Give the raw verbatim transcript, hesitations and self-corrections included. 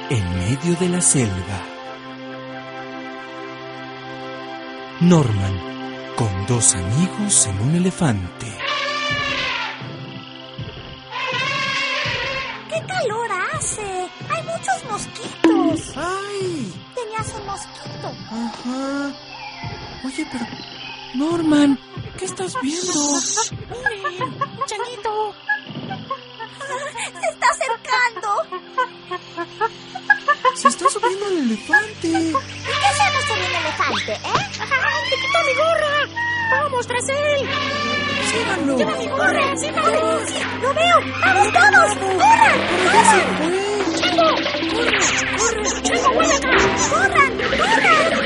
en medio de la selva. Norman, con dos amigos en un elefante. ¡Qué calor hace! ¡Hay muchos mosquitos! ¡Ay! Tenías un mosquito. Ajá. Oye, pero... Norman, ¿qué estás viendo? ¡Miren! ¡Un changuito! ¡Se está acercando! Se está subiendo el elefante. ¿Y qué hacemos con el elefante, eh? ¡Ay, te quitó mi gorra! ¡Vamos tras él! ¡Síganlo! ¡Lleva mi gorra! ¡Síganlo! ¡Sí! ¡Lo veo! ¡Vamos todos! ¡Corran! ¡Corran! ¡Chango! ¡Corre! ¡Corre! ¡Chango, vuelve acá! ¡Corran! ¡Corran!